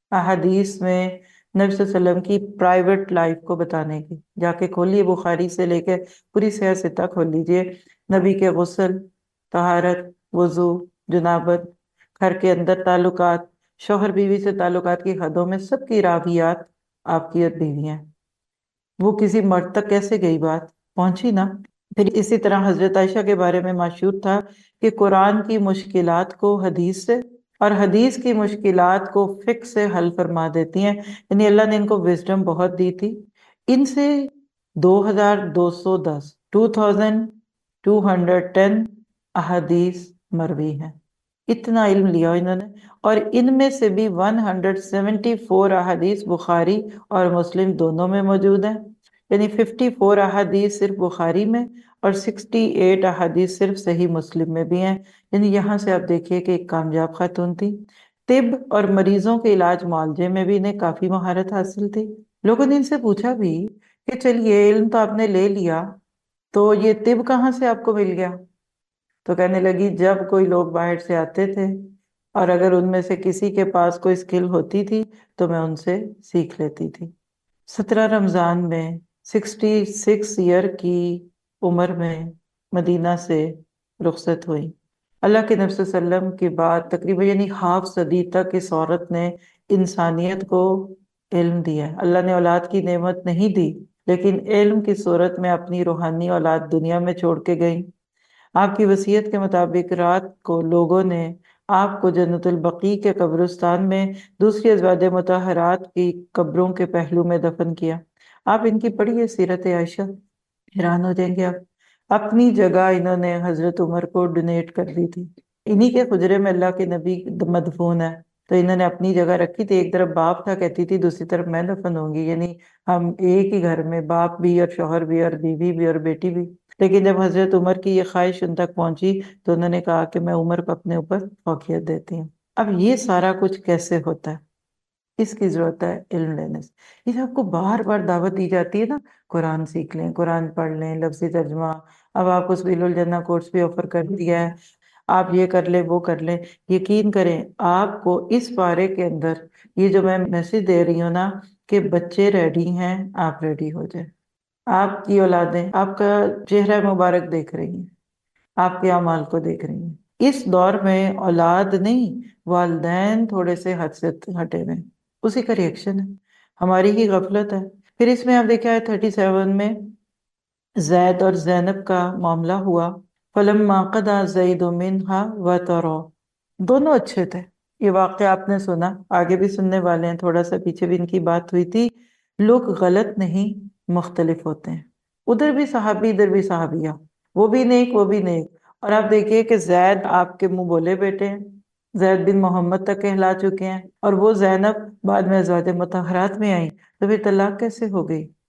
احادیث میں نبی صلی اللہ علیہ وسلم کی پرائیویٹ لائف کو بتانے کی۔ جا کے کھولیے بخاری سے لے کے پوری صحیح ستہ کھول لیجئے، نبی کے غسل، طہارت، وضو، جنابت، گھر کے اندر تعلقات، شوہر بیوی سے تعلقات کی حدوں میں سب کی راویات آپ کی اور بیوی ہیں۔ وہ کسی مرد تک کیسے گئی بات پہنچی نا۔ پھر اسی طرح حضرت عائشہ کے بارے میں مشہور تھا کہ قرآن کی مشکلات کو حدیث سے اور حدیث کی مشکلات کو فقہ سے حل فرما دیتی ہیں، یعنی اللہ نے ان کو وزڈم بہت دی تھی۔ ان سے دو ہزار دو سو دس two thousand two hundred ten احادیث مروی ہیں، اتنا علم لیا انہوں نے، اور ان میں سے بھی ون ہنڈریڈ سیونٹی فور احادیث بخاری اور مسلم دونوں میں موجود ہیں، یعنی ففٹی فور احادیث صرف بخاری میں اور سکسٹی ایٹ احادیث صرف صحیح مسلم میں بھی ہیں۔ یعنی یہاں سے آپ دیکھیے کہ ایک کامیاب خاتون تھی۔ طب اور مریضوں کے علاج معالجے میں بھی انہیں کافی مہارت حاصل تھی۔ لوگوں نے ان سے پوچھا بھی کہ چلیے علم تو آپ نے لے لیا تو یہ طب کہاں سے آپ کو مل گیا؟ تو کہنے لگی جب کوئی لوگ باہر سے آتے تھے اور اگر ان میں سے کسی کے پاس کوئی اسکل ہوتی تھی تو میں ان سے سیکھ لیتی تھی۔ سترہ رمضان میں سکسٹی سکس ایئر کی عمر میں مدینہ سے رخصت ہوئی۔ اللہ کے نبی صلی اللہ علیہ وسلم کے بعد تقریباً یعنی ہاف صدی تک اس عورت نے انسانیت کو علم دیا ہے۔ اللہ نے اولاد کی نعمت نہیں دی لیکن علم کی صورت میں اپنی روحانی اولاد دنیا میں چھوڑ کے گئی۔ آپ کی وصیت کے مطابق رات کو لوگوں نے آپ کو جنت البقیع کے قبرستان میں دوسری ازواج مطہرات کی قبروں کے پہلو میں دفن کیا۔ آپ ان کی پڑھیے سیرت عائشہ، حیران ہو جائیں گے آپ۔ اپنی جگہ انہوں نے حضرت عمر کو ڈونیٹ کر دی تھی، انہی کے حجرے میں اللہ کے نبی مدفون ہے تو انہوں نے اپنی جگہ رکھی تھی۔ ایک طرف باپ تھا کہتی تھی دوسری طرف میں دفن ہوں گی، یعنی ہم ایک ہی گھر میں باپ بھی اور شوہر بھی اور بیوی بھی اور بیٹی بھی۔ لیکن جب حضرت عمر کی یہ خواہش ان تک پہنچی تو انہوں نے کہا کہ میں عمر کو اپنے اوپر فوقیت دیتی ہوں۔ اب یہ سارا کچھ کیسے ہوتا ہے؟ اس کی ضرورت ہے علم لینے سے۔ یہ آپ کو بار بار دعوت دی جاتی ہے نا، قرآن سیکھ لیں، قرآن پڑھ لیں، لفظی ترجمہ، اب آپ کو سبیل الجنہ کورس بھی آفر کر دیا ہے، آپ یہ کر لیں وہ کر لیں۔ یقین کریں آپ کو اس بارے کے اندر یہ جو میں میسج دے رہی ہوں نا کہ بچے ریڈی ہیں، آپ ریڈی ہو جائیں۔ آپ کی اولادیں آپ کا چہرہ مبارک دیکھ رہی ہیں، آپ کے اعمال کو دیکھ رہی ہیں۔ اس دور میں اولاد نہیں، والدین تھوڑے سے حد سے ہٹے ہوئے ہیں، اسی کا ریئیکشن ہے، ہماری ہی غفلت ہے۔ پھر اس میں آپ دیکھا ہے تھرٹی سیون میں زید اور زینب کا معاملہ ہوا، فلما قضى زید منها وطرا، دونوں اچھے تھے۔ یہ واقعہ آپ نے سنا، آگے بھی سننے والے ہیں، تھوڑا سا پیچھے بھی ان کی بات ہوئی تھی۔ لوگ غلط نہیں، مختلف ہوتے ہیں، ادھر بھی صحابی ادھر بھی صحابیہ، وہ بھی نیک وہ بھی نیک۔ اور آپ دیکھیے کہ زید آپ کے منہ بولے بیٹے ہیں، زید بن محمد تک کہلا چکے ہیں، اور وہ زینب بعد میں ازواج مطہرات میں آئیں، تو پھر طلاق کیسے ہو گئی؟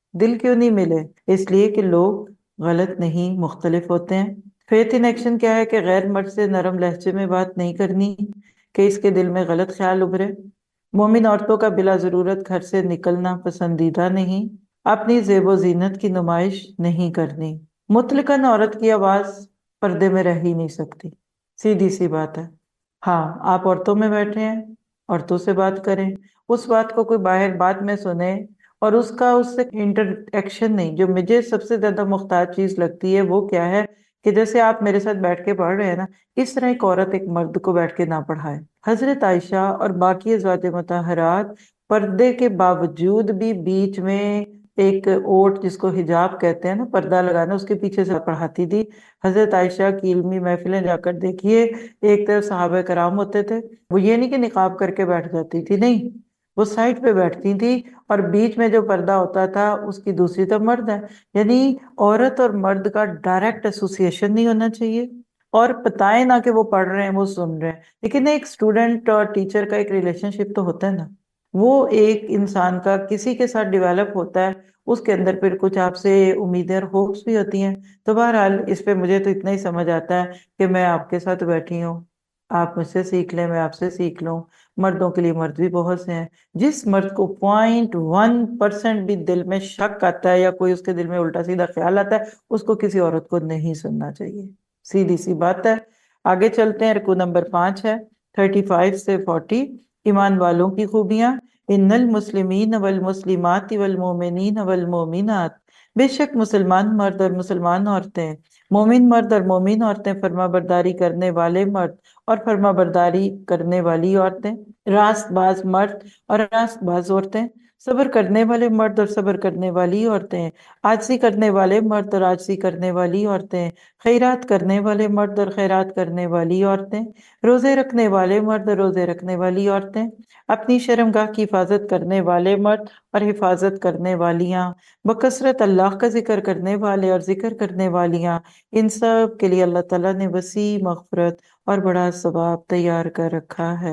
دل کیوں نہیں ملے؟ اس لیے کہ لوگ غلط نہیں، مختلف ہوتے ہیں۔ فیتھ ان ایکشن کیا ہے؟ کہ غیر مرد سے نرم لہجے میں بات نہیں کرنی کہ اس کے دل میں غلط خیال ابھرے۔ مومن عورتوں کا بلا ضرورت گھر سے نکلنا پسندیدہ نہیں۔ اپنی زیب و زینت کی نمائش نہیں کرنی۔ مطلقاً عورت کی آواز پردے میں رہ ہی نہیں سکتی، سیدھی سی بات ہے۔ ہاں، آپ عورتوں میں بیٹھے ہیں، عورتوں سے بات کریں، اس بات کو کوئی باہر بعد میں سنے اور اس کا اس سے انٹر ایکشن نہیں۔ جو مجھے سب سے زیادہ محتاج چیز لگتی ہے وہ کیا ہے کہ جیسے آپ میرے ساتھ بیٹھ کے پڑھ رہے ہیں نا، اس طرح ایک عورت ایک مرد کو بیٹھ کے نہ پڑھائے۔ حضرت عائشہ اور باقی ازواج مطہرات پردے کے باوجود بھی بیچ میں ایک اوٹ جس کو حجاب کہتے ہیں نا، پردہ لگانا، اس کے پیچھے سے پڑھاتی تھی۔ حضرت عائشہ کی علمی محفلیں جا کر دیکھیے، ایک طرف صحابہ کرام ہوتے تھے، وہ یہ نہیں کہ نقاب کر کے بیٹھ جاتی تھی، نہیں، وہ سائڈ پہ بیٹھتی تھی اور بیچ میں جو پردہ ہوتا تھا اس کی دوسری طرف مرد ہے۔ یعنی عورت اور مرد کا ڈائریکٹ ایسوسیشن نہیں ہونا چاہیے، اور بتائیں نہ کہ وہ پڑھ رہے ہیں، وہ سن رہے ہیں، لیکن ایک اسٹوڈنٹ اور ٹیچر کا ایک ریلیشن شپ تو ہوتا ہے نا، وہ ایک انسان کا کسی کے ساتھ ڈیولپ ہوتا ہے، اس کے اندر پھر کچھ آپ سے امیدیں اور ہوپس بھی ہوتی ہیں۔ تو بہرحال اس پہ مجھے تو اتنا ہی سمجھ آتا ہے کہ میں آپ کے ساتھ بیٹھی ہوں، آپ مجھ سے سیکھ لیں، میں آپ سے سیکھ لوں۔ مردوں کے لیے مرد بھی بہت سے ہیں۔ جس مرد کو پوائنٹ ون پرسنٹ بھی دل میں شک آتا ہے یا کوئی اس کے دل میں الٹا سیدھا خیال آتا ہے، اس کو کسی عورت کو نہیں سننا چاہیے، سیدھی سی بات ہے۔ آگے چلتے ہیں، رکو نمبر پانچ ہے تھرٹی فائیو سے فورٹی، ایمان والوں کی خوبیاں۔ ان المسلمین والمسلمات والمومنین والمومنات، بے شک مسلمان مرد اور مسلمان عورتیں، مومن مرد اور مومن عورتیں، فرما برداری کرنے والے مرد اور فرما برداری کرنے والی عورتیں، راست باز مرد اور راست باز عورتیں، صبر کرنے والے مرد اور صبر کرنے والی عورتیں، عاجزی کرنے والے مرد اور عاجزی کرنے والی عورتیں، خیرات کرنے والے مرد اور خیرات کرنے والی عورتیں، روزے رکھنے والے مرد اور روزے رکھنے والی عورتیں، اپنی شرمگاہ کی حفاظت کرنے والے مرد اور حفاظت کرنے والیاں، بکثرت اللہ کا ذکر کرنے والے اور ذکر کرنے والیاں، ان سب کے لیے اللہ تعالیٰ نے وسیع مغفرت اور بڑا ثواب تیار کر رکھا ہے۔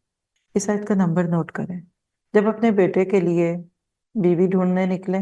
اس آیت کا نمبر نوٹ کریں۔ جب اپنے بیٹے کے لیے بیوی ڈھونڈنے نکلیں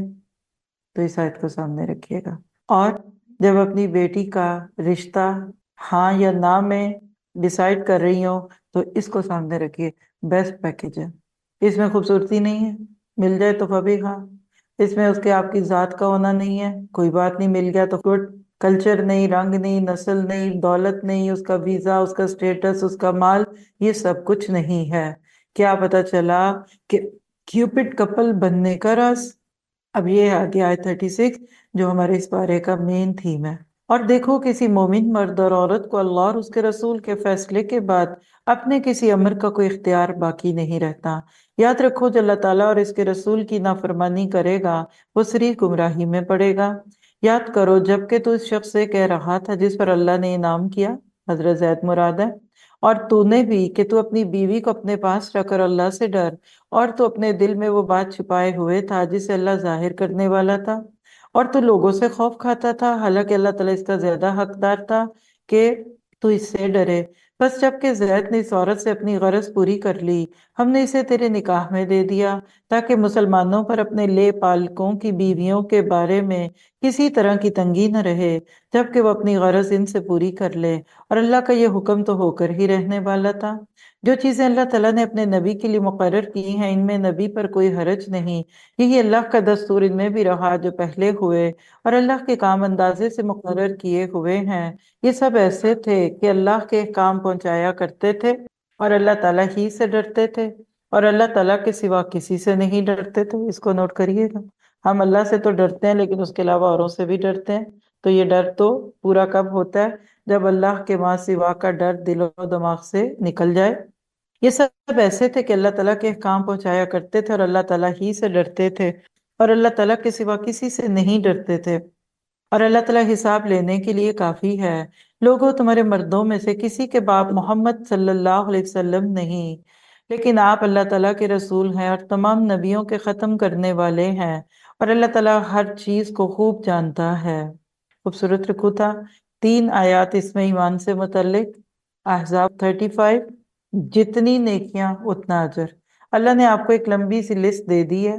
تو اس آیت کو سامنے رکھیے گا، اور جب اپنی بیٹی کا رشتہ ہاں یا نہ میں ڈیسائیڈ کر رہی ہوں تو اس کو سامنے رکھیے، بیسٹ پیکیج ہے، اس میں خوبصورتی نہیں ہے، مل جائے تو فبی ہاں، اس میں اس کے آپ کی ذات کا ہونا نہیں ہے، کوئی بات نہیں، مل گیا تو گڈ، کلچر نہیں، رنگ نہیں، نسل نہیں، دولت نہیں، اس کا ویزا، اس کا سٹیٹس، اس کا مال، یہ سب کچھ نہیں ہے۔ کیا پتا چلا کہ کیوپٹ کپل بننے کا راز؟ اب یہ آگے آئے تھرٹی سکس جو ہمارے اس بارے کا مین تھیم ہے۔ اور دیکھو کسی مومن مرد اور عورت کو اللہ اور اس کے رسول کے فیصلے کے بعد اپنے کسی امر کا کوئی اختیار باقی نہیں رہتا۔ یاد رکھو جو اللہ تعالیٰ اور اس کے رسول کی نافرمانی کرے گا وہ صریح گمراہی میں پڑے گا۔ یاد کرو جب کہ تو اس شخص سے کہہ رہا تھا جس پر اللہ نے انعام کیا، حضرت زید مراد ہے، اور تو نے بھی کہ تو اپنی بیوی کو اپنے پاس رکھ کر اللہ سے ڈر، اور تو اپنے دل میں وہ بات چھپائے ہوئے تھا جسے اللہ ظاہر کرنے والا تھا، اور تو لوگوں سے خوف کھاتا تھا، حالانکہ اللہ تعالیٰ اس کا زیادہ حقدار تھا کہ تو اس سے ڈرے۔ بس جب کہ زید نے اس عورت سے اپنی غرض پوری کر لی، ہم نے اسے تیرے نکاح میں دے دیا تاکہ مسلمانوں پر اپنے لے پالکوں کی بیویوں کے بارے میں کسی طرح کی تنگی نہ رہے، جبکہ وہ اپنی غرض ان سے پوری کر لے، اور اللہ کا یہ حکم تو ہو کر ہی رہنے والا تھا۔ جو چیزیں اللہ تعالیٰ نے اپنے نبی کے لیے مقرر کی ہیں ان میں نبی پر کوئی حرج نہیں، یہی اللہ کا دستور ان میں بھی رہا جو پہلے ہوئے، اور اللہ کے کام اندازے سے مقرر کیے ہوئے ہیں۔ یہ سب ایسے تھے کہ اللہ کے کام پہنچایا کرتے تھے اور اللہ تعالیٰ ہی سے ڈرتے تھے، اور اللہ تعالیٰ کے سوا کسی سے نہیں ڈرتے تھے۔ اس کو نوٹ کریے گا، ہم اللہ سے تو ڈرتے ہیں لیکن اس کے علاوہ اوروں سے بھی ڈرتے ہیں۔ تو یہ ڈر تو پورا کب ہوتا ہے؟ جب اللہ کے ماں سوا کا ڈر دل و دماغ سے نکل جائے۔ یہ سب ایسے تھے کہ اللہ تعالیٰ کے احکام پہنچایا کرتے تھے اور اللہ تعالیٰ ہی سے ڈرتے تھے، اور اللہ تعالیٰ کے سوا کسی سے نہیں ڈرتے تھے، اور اللہ تعالیٰ حساب لینے کے لیے کافی ہے۔ لوگوں تمہارے مردوں میں سے کسی کے باپ محمد صلی اللہ علیہ وسلم نہیں، لیکن آپ اللہ تعالیٰ کے رسول ہیں اور تمام نبیوں کے ختم کرنے والے ہیں، اور اللہ تعالیٰ ہر چیز کو خوب جانتا ہے۔ خوبصورت رکھو تھا تین آیات اس میں ایمان سے متعلق، احزاب تھرٹی فائیو، جتنی نیکیاں اتنا اجر۔ اللہ نے آپ کو ایک لمبی سی لسٹ دے دی ہے،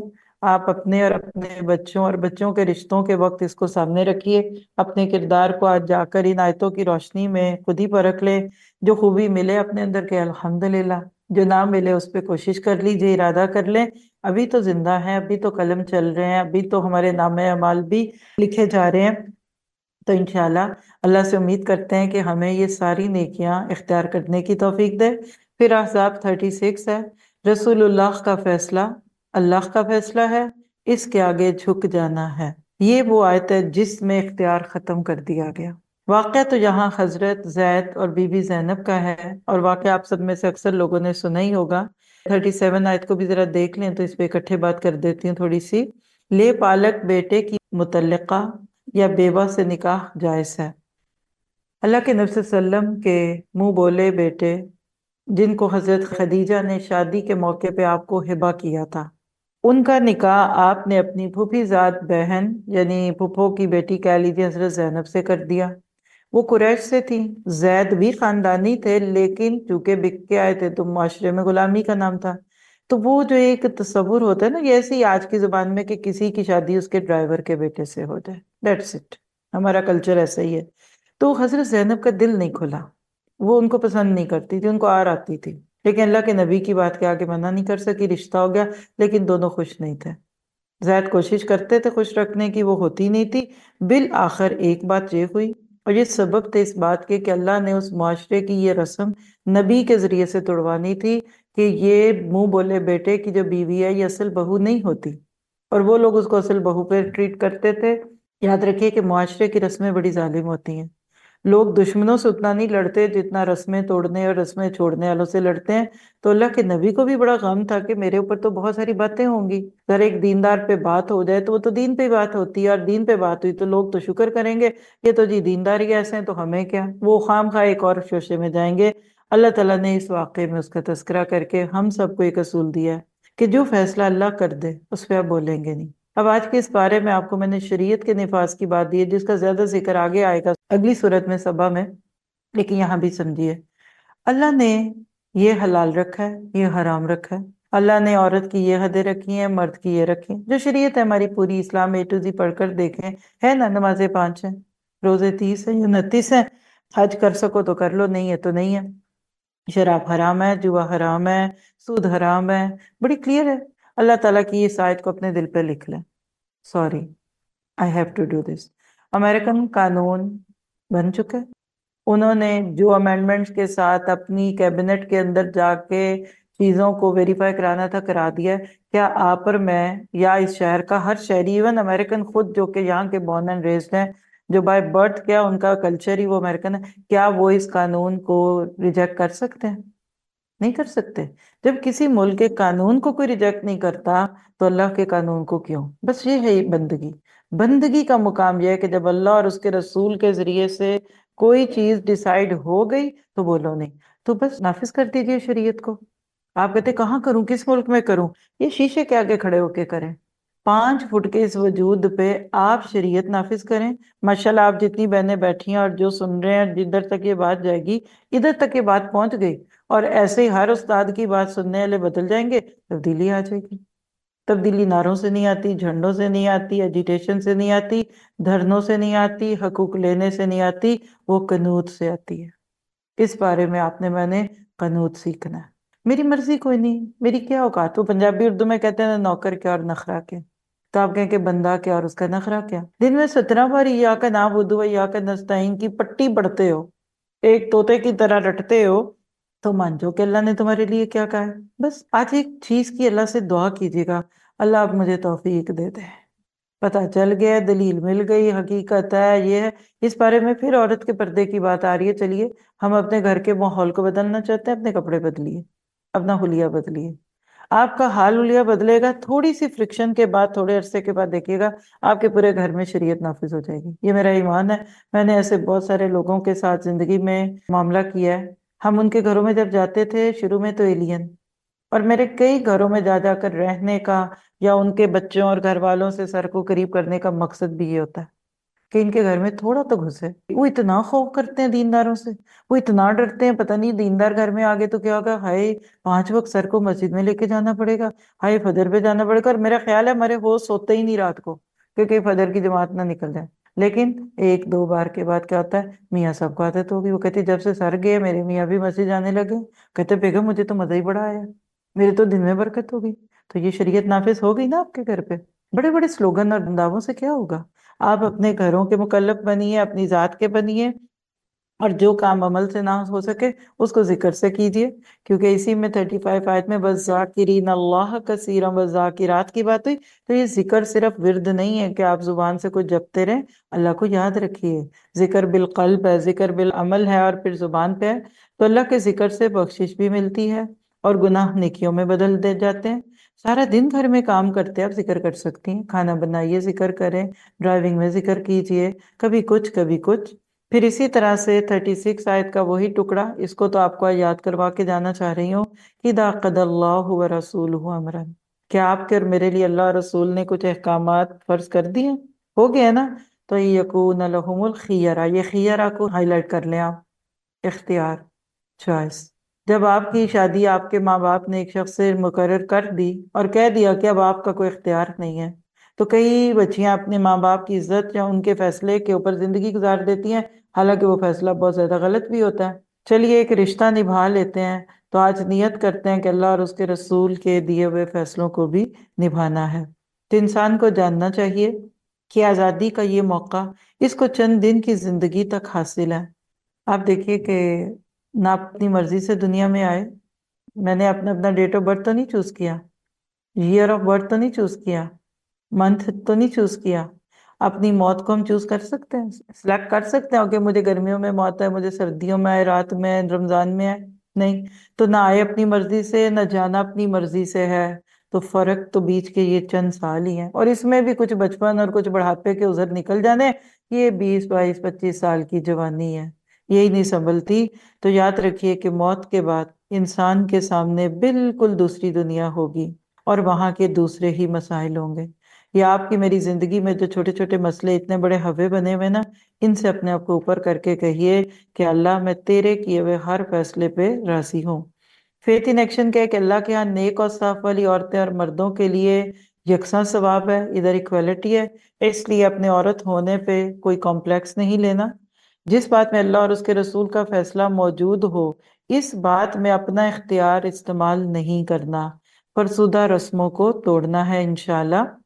آپ اپنے اور اپنے بچوں اور بچوں کے رشتوں کے وقت اس کو سامنے رکھیے، اپنے کردار کو آج جا کر ان آیتوں کی روشنی میں خود ہی پرکھ لیں، جو خوبی ملے اپنے اندر کے الحمدللہ، جو نہ ملے اس پہ کوشش کر لیجیے، ارادہ کر لیں ابھی تو زندہ ہیں، ابھی تو قلم چل رہے ہیں، ابھی تو ہمارے نام اعمال بھی لکھے جا رہے ہیں، تو انشاءاللہ اللہ سے امید کرتے ہیں کہ ہمیں یہ ساری نیکیاں اختیار کرنے کی توفیق دے۔ پھر احزاب تھرٹی سکس ہے، رسول اللہ کا فیصلہ اللہ کا فیصلہ ہے، اس کے آگے جھک جانا ہے۔ یہ وہ آیت ہے جس میں اختیار ختم کر دیا گیا۔ واقعہ تو یہاں حضرت زید اور بی بی زینب کا ہے، اور واقعہ آپ سب میں سے اکثر لوگوں نے سنا ہی ہوگا۔ تھرٹی سیون آیت کو بھی ذرا دیکھ لیں تو اس پہ اکٹھے بات کر دیتی ہوں تھوڑی سی۔ لے پالک بیٹے کی متعلقہ یا بیوہ سے نکاح جائز ہے۔ اللہ کے نبی صلی اللہ علیہ وسلم کے منہ بولے بیٹے جن کو حضرت خدیجہ نے شادی کے موقع پہ آپ کو ہبہ کیا تھا، ان کا نکاح آپ نے اپنی پھوپھی زاد بہن یعنی پھپھو کی بیٹی کہہ لیجیے حضرت زینب سے کر دیا۔ وہ قریش سے تھی، زید بھی خاندانی تھے، لیکن چونکہ بک کے آئے تھے تو معاشرے میں غلامی کا نام تھا، تو وہ جو ایک تصور ہوتا ہے نا، یہ ایسے ہی آج کی زبان میں کہ کسی کی شادی اس کے ڈرائیور کے بیٹے سے ہو جائے، دیٹس اٹ، ہمارا کلچر ایسا ہی ہے۔ تو حضرت زینب کا دل نہیں کھلا، وہ ان کو پسند نہیں کرتی تھی، ان کو آر آتی تھی، لیکن اللہ کے نبی کی بات کے آگے منع نہیں کر سکی، رشتہ ہو گیا، لیکن دونوں خوش نہیں تھے۔ زید کوشش کرتے تھے خوش رکھنے کی، وہ ہوتی نہیں تھی۔ بالآخر ایک بات یہ ہوئی، اور یہ سبب تھے اس بات کے کہ اللہ نے اس معاشرے کی یہ رسم نبی کے ذریعے سے توڑوانی تھی کہ یہ منہ بولے بیٹے کی جو بیوی ہے یہ اصل بہو نہیں ہوتی، اور وہ لوگ اس کو اصل بہو پہ ٹریٹ کرتے تھے۔ یاد رکھیے کہ معاشرے کی رسمیں بڑی ظالم ہوتی ہیں، لوگ دشمنوں سے اتنا نہیں لڑتے جتنا رسمیں توڑنے اور رسمیں چھوڑنے والوں سے لڑتے ہیں۔ تو اللہ کے نبی کو بھی بڑا غم تھا کہ میرے اوپر تو بہت ساری باتیں ہوں گی، اگر ایک دیندار پہ بات ہو جائے تو وہ تو دین پہ بات ہوتی ہے، اور دین پہ بات ہوئی تو لوگ تو شکر کریں گے، یہ تو جی دیندار ہی ایسے ہیں تو ہمیں کیا، وہ خام خواہ ایک اور شوشے میں جائیں گے۔ اللہ تعالیٰ نے اس واقعے میں اس کا تذکرہ کر کے ہم سب کو ایک اصول دیا ہے کہ جو فیصلہ اللہ کر دے اس پہ آپ بولیں گے نہیں۔ اب آج کے اس بارے میں آپ کو میں نے شریعت کے نفاذ کی بات دی ہے، جس کا زیادہ ذکر آگے آئے گا اگلی صورت میں سبا میں، لیکن یہاں بھی سمجھیے اللہ نے یہ حلال رکھا ہے، یہ حرام رکھا ہے، اللہ نے عورت کی یہ حدیں رکھی ہیں، مرد کی یہ رکھی ہیں، جو شریعت ہے ہماری پوری اسلام اے ٹو زی پڑھ کر دیکھیں، ہے نا، نمازیں پانچ ہیں، روزے تیس ہیں یا انتیس ہیں، حج کر سکو تو کر لو، نہیں ہے تو نہیں ہے، شراب حرام ہے، جوا حرام ہے، سود حرام ہے، بڑی کلیئر ہے۔ اللہ تعالیٰ کی اس آیت کو اپنے دل پہ لکھ لیں، sorry I have to do this. American قانون بن چکا ہے، انہوں نے جو امینڈمنٹس کے ساتھ اپنی کیبنٹ کے اندر جا کے چیزوں کو ویریفائی کرانا تھا کرا دیا ہے۔ کیا آپ اور میں یا اس شہر کا ہر شہری، ایون امریکن خود جو کہ یہاں کے بورن اینڈ ریزڈ ہیں، جو بائی برتھ کیا ان کا کلچر ہی وہ امریکن ہے، کیا وہ اس قانون کو ریجیکٹ کر سکتے ہیں؟ نہیں کر سکتے۔ جب کسی ملک کے قانون کو کوئی ریجیکٹ نہیں کرتا تو اللہ کے قانون کو کیوں؟ بس یہ ہے بندگی۔ بندگی کا مقام یہ ہے کہ جب اللہ اور اس کے رسول کے ذریعے سے کوئی چیز ڈیسائیڈ ہو گئی تو بولو نہیں، تو بس نافذ کر دیجئے شریعت کو۔ آپ کہتے کہاں کروں، کس ملک میں کروں؟ یہ شیشے کے آگے کھڑے ہو کے کریں، پانچ فٹ کے اس وجود پہ آپ شریعت نافذ کریں۔ ماشاءاللہ آپ جتنی بہنیں بیٹھی ہیں اور جو سن رہے ہیں، جدھر تک یہ بات جائے گی ادھر تک یہ بات پہنچ گئی، اور ایسے ہی ہر استاد کی بات سننے والے بدل جائیں گے، تبدیلی آ جائے گی۔ تبدیلی نعروں سے نہیں آتی، جھنڈوں سے نہیں آتی، ایجیٹیشن سے نہیں آتی، دھرنوں سے نہیں آتی، حقوق لینے سے نہیں آتی، وہ قنوت سے آتی ہے۔ اس بارے میں آپ نے میں نے قنوت سیکھنا ہے۔ میری مرضی کوئی نہیں، میری کیا اوقات، وہ پنجابی اردو میں کہتے ہیں نوکر کیا اور نخرا کیا، تو آپ کہیں کہ بندہ کیا اور اس کا نخرا کیا۔ دن میں سترہ بار یا کا نام بدو یا کا نستعین کی پٹی پڑھتے ہو، ایک طوطے کی طرح رٹتے ہو، تو مان جو کہ اللہ نے تمہارے لیے کیا کہا ہے۔ بس آج ایک چیز کی اللہ سے دعا کیجیے گا، اللہ آپ مجھے توفیق دے دے، پتہ چل گیا، دلیل مل گئی، حقیقت ہے، یہ ہے۔ اس بارے میں پھر عورت کے پردے کی بات آ رہی ہے۔ چلیے ہم اپنے گھر کے ماحول کو بدلنا چاہتے ہیں، اپنے کپڑے بدلیے، اپنا حلیہ بدلیے۔ آپ کا حال حلیہ بدلے گا، تھوڑی سی فرکشن کے بعد، تھوڑے عرصے کے بعد دیکھیے گا آپ کے پورے گھر میں شریعت نافذ ہو جائے گی۔ یہ میرا ایمان ہے، میں نے ایسے بہت سارے لوگوں کے ساتھ زندگی میں معاملہ کیا ہے۔ ہم ان کے گھروں میں جب جاتے تھے شروع میں تو ایلین، اور میرے کئی گھروں میں جا جا کر رہنے کا یا ان کے بچوں اور گھر والوں سے سر کو قریب کرنے کا مقصد بھی یہ ہوتا ہے کہ ان کے گھر میں تھوڑا تو گھسے. وہ اتنا خوف کرتے ہیں دینداروں سے، وہ اتنا ڈرتے ہیں پتہ نہیں دیندار گھر میں آگے تو کیا ہوگا. ہائے پانچ وقت سر کو مسجد میں لے کے جانا پڑے گا، ہائے فجر پہ جانا پڑے گا. اور میرا خیال ہے ہمارے ہوش سوتے ہی نہیں رات کو کیونکہ فجر کی جماعت نہ نکل جائے. لیکن ایک دو بار کے بعد کیا ہوتا ہے، میاں صاحب کو عادت ہوگی. وہ کہتی جب سے سر گئے میرے میاں بھی مسجد جانے لگے. کہتے بیگم مجھے تو مزہ ہی بڑا آیا، میرے تو دن میں برکت ہوگی. تو یہ شریعت نافذ ہو گئی نا آپ کے گھر پہ. بڑے بڑے سلوگن اور دعووں سے کیا ہوگا؟ آپ اپنے گھروں کے مکلف بنیے، اپنی ذات کے بنیے، اور جو کام عمل سے نہ ہو سکے اس کو ذکر سے کیجیے. کیونکہ اسی میں تھرٹی فائیو آیت میں وَالذَّاکِرِینَ اللَّهَ کَثِیرًا وَالذَّاکِرَاتِ کی بات ہوئی. تو یہ ذکر صرف ورد نہیں ہے کہ آپ زبان سے کچھ جپتے رہیں، اللہ کو یاد رکھیے. ذکر بالقلب ہے، ذکر بالعمل ہے، اور پھر زبان پہ ہے. تو اللہ کے ذکر سے بخشش بھی ملتی ہے اور گناہ نیکیوں میں بدل دے جاتے ہیں. سارا دن گھر میں کام کرتے آپ ذکر کر سکتی ہیں. کھانا بنائیے ذکر کریں، ڈرائیونگ میں ذکر کیجئے، کبھی کچھ کبھی کچھ. پھر اسی طرح سے تھرٹی سکس آیت کا وہی ٹکڑا، اس کو تو آپ کو یاد کروا کے جانا چاہ رہی ہوں. اِذَا قَضَى اللَّهُ وَرَسُولُهُ أَمْرًا، کیا آپ کے اور میرے لیے اللہ اور رسول نے کچھ احکامات فرض کر دیے ہو گئے نا. تو یکون لہم الخیرہ، یہ خیرہ کو ہائی لائٹ کر لیں آپ. اختیار، چوائس. جب آپ کی شادی آپ کے ماں باپ نے ایک شخص سے مقرر کر دی اور کہہ دیا کہ اب آپ کا کوئی اختیار نہیں ہے، تو کئی بچیاں اپنے ماں باپ کی عزت یا ان کے فیصلے کے اوپر زندگی گزار دیتی ہیں، حالانکہ وہ فیصلہ بہت زیادہ غلط بھی ہوتا ہے. چلیے ایک رشتہ نبھا لیتے ہیں تو آج نیت کرتے ہیں کہ اللہ اور اس کے رسول کے دیے ہوئے فیصلوں کو بھی نبھانا ہے. تو انسان کو جاننا چاہیے کہ آزادی کا یہ موقع اس کو چند دن کی زندگی تک حاصل ہے. آپ دیکھیے کہ نہ اپنی مرضی سے دنیا میں آئے. میں نے اپنا اپنا ڈیٹ آف برتھ تو نہیں چوز کیا، ایئر آف برتھ تو نہیں چوز کیا، منتھ تو نہیں چوز کیا. اپنی موت کو ہم چوز کر سکتے ہیں، سلیکٹ کر سکتے ہیں کہ مجھے گرمیوں میں موت ہے، مجھے سردیوں میں آئے، رات میں، رمضان میں ہے؟ نہیں. تو نہ آئے اپنی مرضی سے، نہ جانا اپنی مرضی سے ہے. تو فرق تو بیچ کے یہ چند سال ہی ہیں، اور اس میں بھی کچھ بچپن اور کچھ بڑھاپے کے عذر نکل جانے. یہ بیس بائیس پچیس سال کی جوانی ہے، یہی نہیں سنبھلتی. تو یاد رکھیے کہ موت کے بعد انسان کے سامنے بالکل دوسری دنیا ہوگی اور وہاں کے دوسرے ہی مسائل ہوں گے. یا آپ کی میری زندگی میں جو چھوٹے چھوٹے مسئلے اتنے بڑے ہوے بنے ہوئے نا، ان سے اپنے آپ کو اوپر کر کے کہیے کہ اللہ میں تیرے کیے ہوئے ہر فیصلے پہ راضی ہوں. فیتھ ان ایکشن کہے کہ اللہ کے ہاں نیک اور صاف والی عورتیں اور مردوں کے لیے یکساں ثواب ہے، ادھر ایکویلٹی ہے. اس لیے اپنے عورت ہونے پہ کوئی کمپلیکس نہیں لینا. جس بات میں اللہ اور اس کے رسول کا فیصلہ موجود ہو، اس بات میں اپنا اختیار استعمال نہیں کرنا، فرسودہ رسموں کو توڑنا ہے انشاءاللہ.